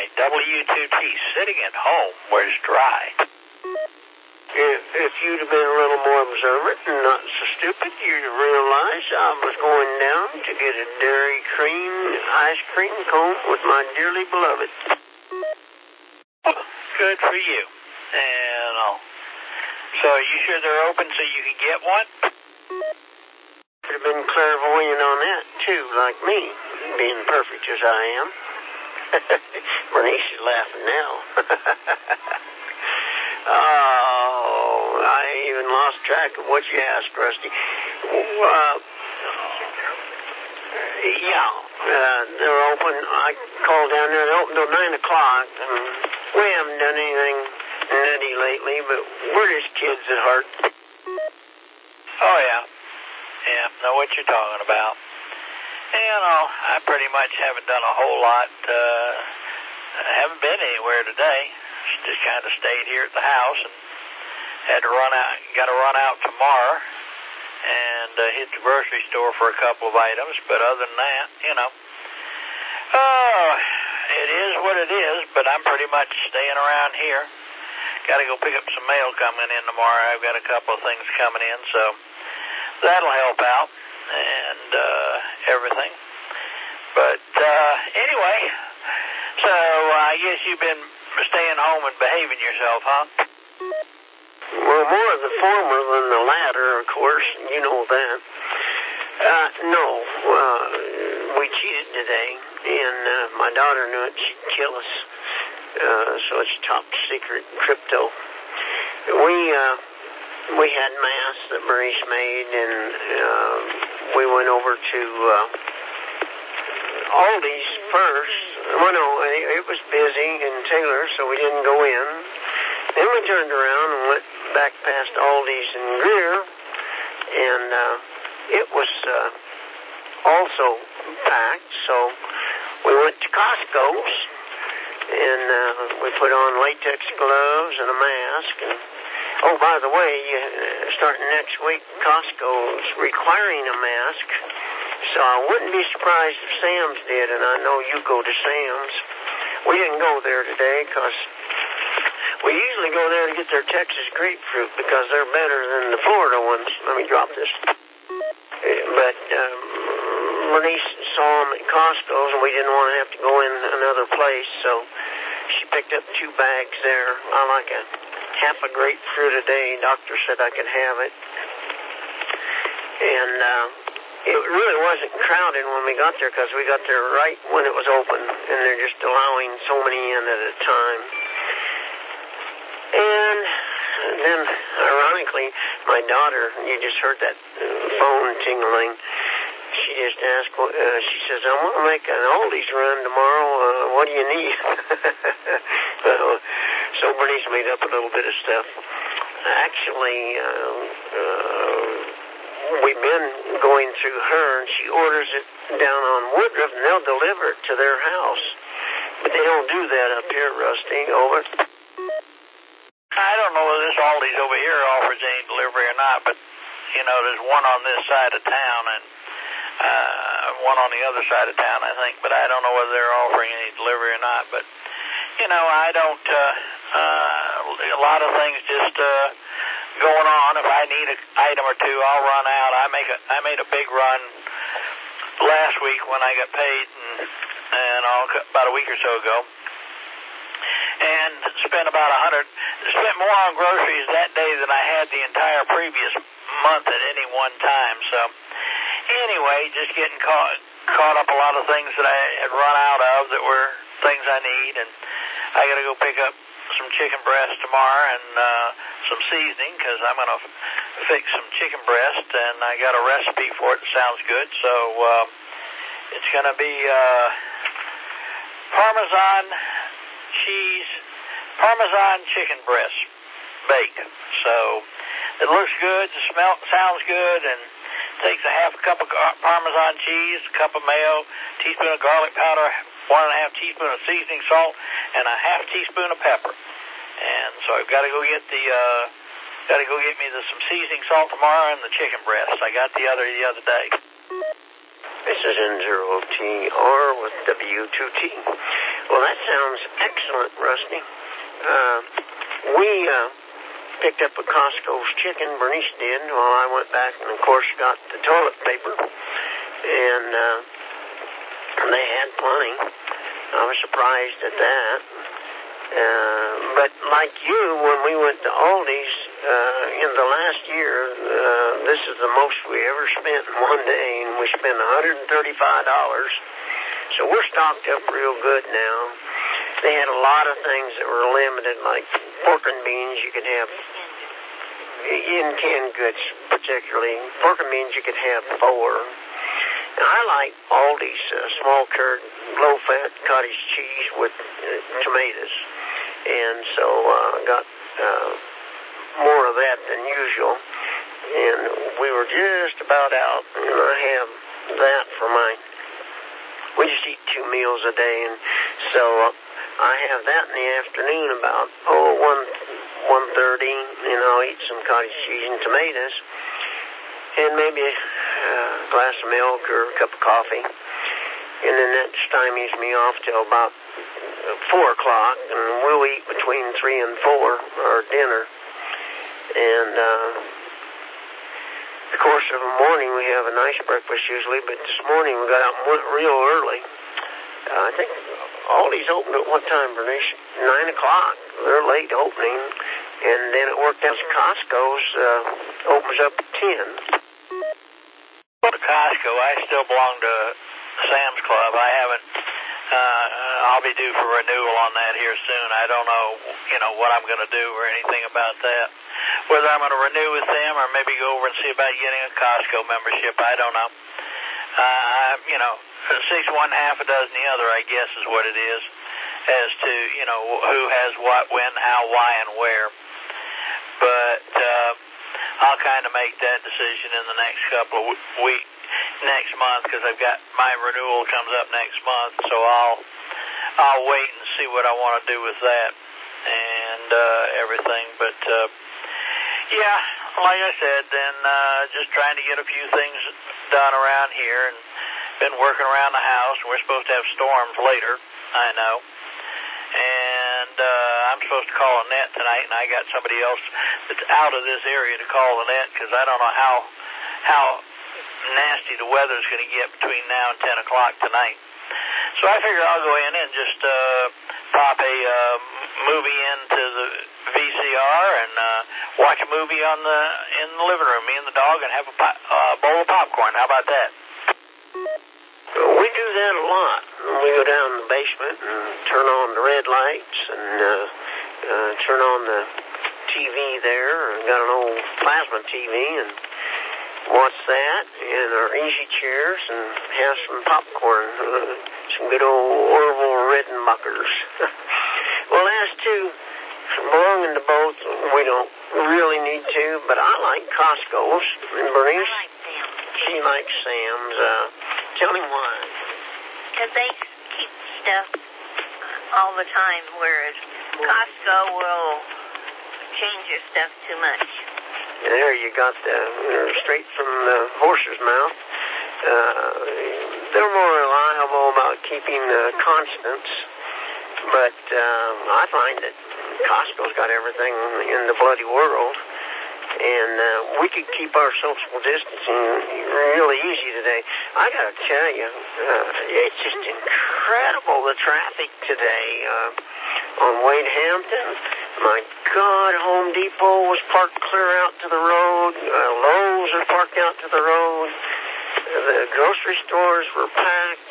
WTT, sitting at home where it's dry. If you'd have been a little more observant and not so stupid, you'd have realized I was going down to get a Dairy Cream ice cream cone with my dearly beloved. Good for you. And so are you sure they're open so you can get one? Could have been clairvoyant on that, too, like me, being perfect as I am. Bernice is laughing now. Oh, I even lost track of what you asked, Rusty. They're open. I called down there. They're open till 9 o'clock. And we haven't done anything nutty lately, but we're just kids at heart. Oh, yeah. Yeah, know what you're talking about. I pretty much haven't done a whole lot. I haven't been anywhere today. Just kind of stayed here at the house and got to run out tomorrow and hit the grocery store for a couple of items. But other than that, it is what it is, but I'm pretty much staying around here. Got to go pick up some mail coming in tomorrow. I've got a couple of things coming in, so that'll help out and everything. But anyway, so I guess you've been staying home and behaving yourself, huh? Well, more of the former than the latter, of course. You know that. No, we cheated today, and my daughter knew it. She'd kill us. So it's top secret crypto. We had mass that Bernice made, and we went over to Aldi's first. Well, no, it was busy in Taylor, so we didn't go in. Then we turned around and went back past Aldi's in Greer, and it was also packed, so we went to Costco's, and we put on latex gloves and a mask. And oh, by the way, starting next week, Costco's requiring a mask, so I wouldn't be surprised if Sam's did, and I know you go to Sam's. We didn't go there today because we usually go there to get their Texas grapefruit because they're better than the Florida ones. Let me drop this. But Bernice saw them at Costco's, and we didn't want to have to go in another place, so she picked up 2 bags there. I like half a grapefruit a day. Doctor said I could have it. And it really wasn't crowded when we got there because we got there right when it was open, and they're just allowing so many in at a time. And then, ironically, my daughter, you just heard that phone tingling. She just asked, she says, I want to make an Aldi's run tomorrow. What do you need? So Bernice made up a little bit of stuff. Actually, we've been going through her, and she orders it down on Woodruff, and they'll deliver it to their house. But they don't do that up here, Rusty. Over. I don't know whether this Aldi's over here offers any delivery or not, but, there's one on this side of town and one on the other side of town, I think, but I don't know whether they're offering any delivery or not. But, I don't, a lot of things just going on. If I need an item or two, I'll run out. I made a big run last week when I got paid, and about a week or so ago, and spent more on groceries that day than I had the entire previous month at any one time. So anyway, just getting caught up a lot of things that I had run out of that were things I need, and I got to go pick up some chicken breast tomorrow and some seasoning because I'm going to fix some chicken breast, and I got a recipe for it that sounds good. So it's going to be Parmesan chicken breast bake. So it looks good, sounds good, and takes a half a cup of Parmesan cheese, a cup of mayo, teaspoon of garlic powder, 1.5 teaspoon of seasoning salt, and a half teaspoon of pepper. And so I've got to go get some seasoning salt tomorrow and the chicken breast. I got the other day. This is N0TR with W2T. Well, that sounds excellent, Rusty. We picked up a Costco's chicken, Bernice did, while I went back and, of course, got the toilet paper. And they had plenty. I was surprised at that. But like you, when we went to Aldi's in the last year, this is the most we ever spent in one day, and we spent $135. So we're stocked up real good now. They had a lot of things that were limited, like pork and beans. You could have, in canned goods particularly, pork and beans you could have 4. Now, I like Aldi's small curd, low-fat cottage cheese with tomatoes. And so I got more of that than usual. And we were just about out, and I have that for we just eat 2 meals a day, and so I have that in the afternoon about 1:30, and I'll eat some cottage cheese and tomatoes, and maybe a glass of milk or a cup of coffee, and then that stymies me off till about 4 o'clock, and we'll eat between 3 and 4, our dinner, and of course, in the morning we have a nice breakfast usually, but this morning we got out and went real early. I think Aldi's opened at what time, Bernice? 9 o'clock. They're late opening, and then it worked out Costco's opens up at 10. Well, to Costco, I still belong to Sam's Club. I haven't. I'll be due for renewal on that here soon. I don't know, what I'm going to do or anything about that. Whether I'm going to renew with them or maybe go over and see about getting a Costco membership, I don't know. 6 one, half a dozen the other, I guess, is what it is, as to, who has what, when, how, why, and where. But I'll kind of make that decision in the next couple of weeks. Next month, because I've got my renewal comes up next month, so I'll wait and see what I want to do with that and everything. But yeah, like I said, then just trying to get a few things done around here, and been working around the house. We're supposed to have storms later, I know, and I'm supposed to call Annette tonight, and I got somebody else that's out of this area to call Annette, because I don't know how nasty the weather's going to get between now and 10 o'clock tonight. So I figure I'll go in and just pop a movie into the VCR and watch a movie in the living room, me and the dog, and have a bowl of popcorn. How about that? We do that a lot. We go down in the basement and turn on the red lights and turn on the TV there. I've got an old plasma TV and watch that in our easy chairs and have some popcorn, some good old Orville Redenbacher's. Well, as to belonging to both, we don't really need to, but I like Costco's. And Bernice? I like Sam's. She likes Sam's. Tell me why. Because they keep stuff all the time, whereas Costco will change your stuff too much. There you got straight from the horse's mouth. They're more reliable about keeping constants, but I find that Costco's got everything in the bloody world, and we could keep our social distancing really easy today. I got to tell you, it's just incredible, the traffic today on Wade Hampton. My God, Home Depot was parked clear out to the road. Lowe's are parked out to the road. The grocery stores were packed.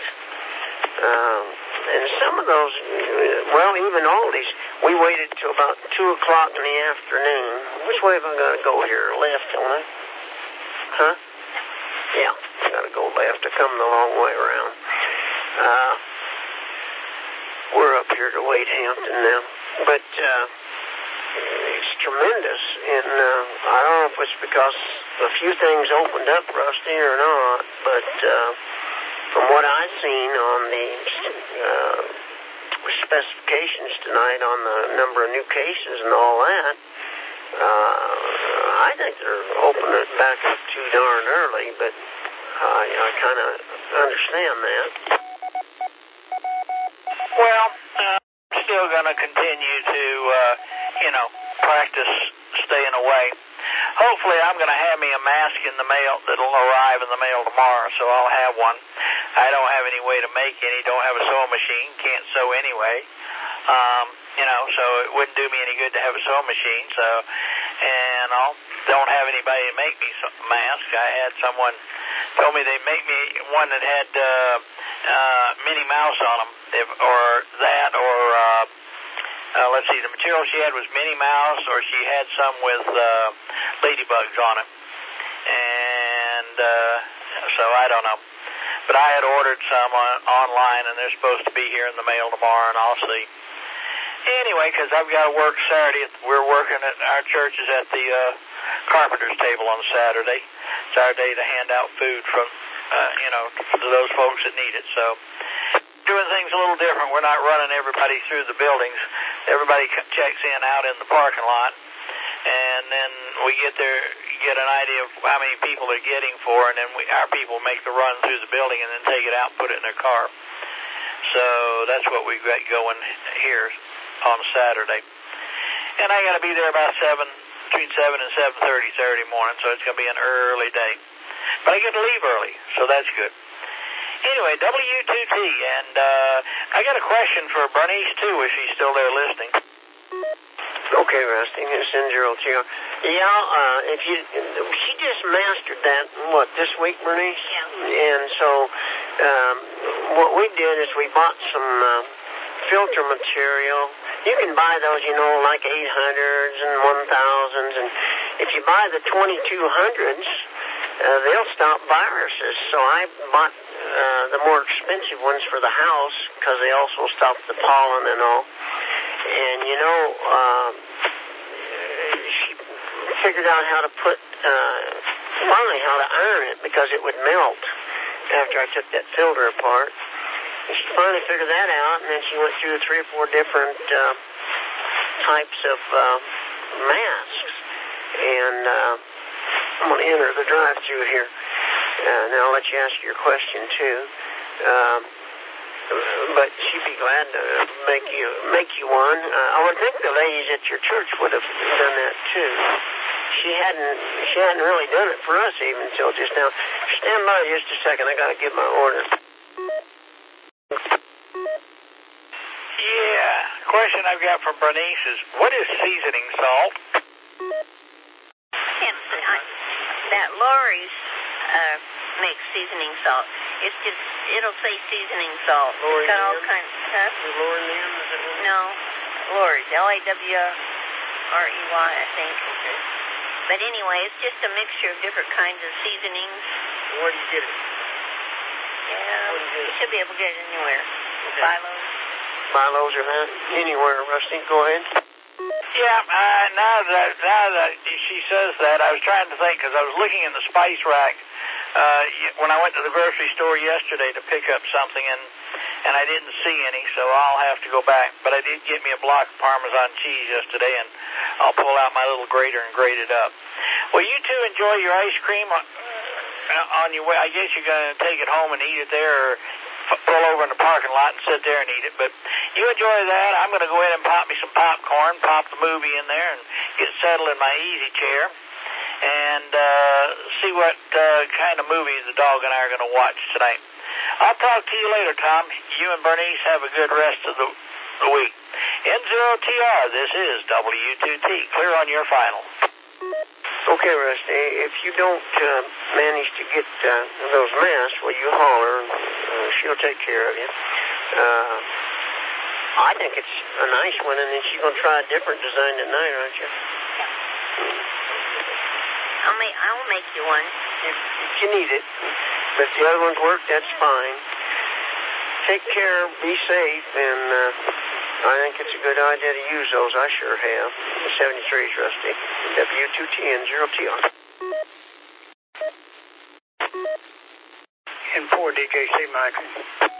And some of those, even Aldi's, we waited till about 2 o'clock in the afternoon. Which way am I going to go here? Left, don't I? Huh? Yeah, I got to go left. I come the long way around. We're up here to Wade Hampton now. But it's tremendous, and I don't know if it's because a few things opened up, Rusty, or not, but from what I've seen on the specifications tonight on the number of new cases and all that, I think they're opening it back up too darn early, but I kind of understand that. Well, I'm still going to continue to, practice staying away. Hopefully I'm going to have me a mask in the mail that'll arrive in the mail tomorrow, so I'll have one. I don't have any way to make any, don't have a sewing machine, can't sew anyway. So it wouldn't do me any good to have a sewing machine, and I don't have anybody to make me a mask. I had someone told me they'd make me one that had Minnie Mouse on them, let's see, the material she had was Minnie Mouse, or she had some with ladybugs on it. And so I don't know. But I had ordered some online, and they're supposed to be here in the mail tomorrow, and I'll see. Anyway, because I've got to work Saturday. We're working at our church is at the carpenter's table on Saturday. It's our day to hand out food from, to those folks that need it. So doing things a little different. We're not running everybody through the buildings. Everybody checks in out in the parking lot, and then we get an idea of how many people they're getting for, and then our people make the run through the building and then take it out and put it in their car. So that's what we've got going here on Saturday. And I got to be there about between 7 and 7:30 Saturday morning, so it's going to be an early day. But I get to leave early, so that's good. Anyway, W2T, and I got a question for Bernice, too, if she's still there listening. Okay, Rusty, it's N0TR. Yeah, she just mastered that, this week, Bernice? Yeah. And so what we did is we bought some filter material. You can buy those, like 800s and 1000s, and if you buy the 2200s, they'll stop viruses. So I bought the more expensive ones for the house because they also stop the pollen and all. And, she figured out how to finally how to iron it because it would melt after I took that filter apart. And she finally figured that out, and then she went through 3 or 4 different types of masks. And I'm going to enter the drive-thru here. Now I'll let you ask your question, too. But she'd be glad to make you one. I would think the ladies at your church would have done that, too. She hadn't really done it for us even until just now. Stand by just a second. I got to give my order. Yeah. Question I've got from Bernice is, what is seasoning salt? That Lori's makes seasoning salt. It'll say seasoning salt. Lori It's got all Lim? kinds. Huh? Is Lori Lim? Is it Lori? No, Lori's. LAWREY, I think. Okay. But anyway, it's just a mixture of different kinds of seasonings. Where do you get it? Yeah, you should be able to get it anywhere. Okay. Buy Lowe's or that? Anywhere, Rusty. Go ahead. Yeah, now that she says that, I was trying to think, because I was looking in the spice rack when I went to the grocery store yesterday to pick up something, and I didn't see any, so I'll have to go back. But I did get me a block of Parmesan cheese yesterday, and I'll pull out my little grater and grate it up. Well, you two enjoy your ice cream on your way. I guess you're going to take it home and eat it there, or pull over in the parking lot and sit there and eat it. But you enjoy that. I'm going to go in and pop me some popcorn, pop the movie in there, and get settled in my easy chair and see what kind of movies the dog and I are going to watch tonight. I'll talk to you later, Tom. You and Bernice have a good rest of the week. N0TR, this is W2T. Clear on your final. Okay, Rusty, if you don't manage to get those masks, well, you holler, and she'll take care of you. I think it's a nice one, and then she's going to try a different design tonight, aren't you? I'll make you one. If you need it. But if the other ones work, that's fine. Take care, be safe, and I think it's a good idea to use those. I sure have. The 73's, Rusty. W2TN 0TR. And 4 DKC, Michael.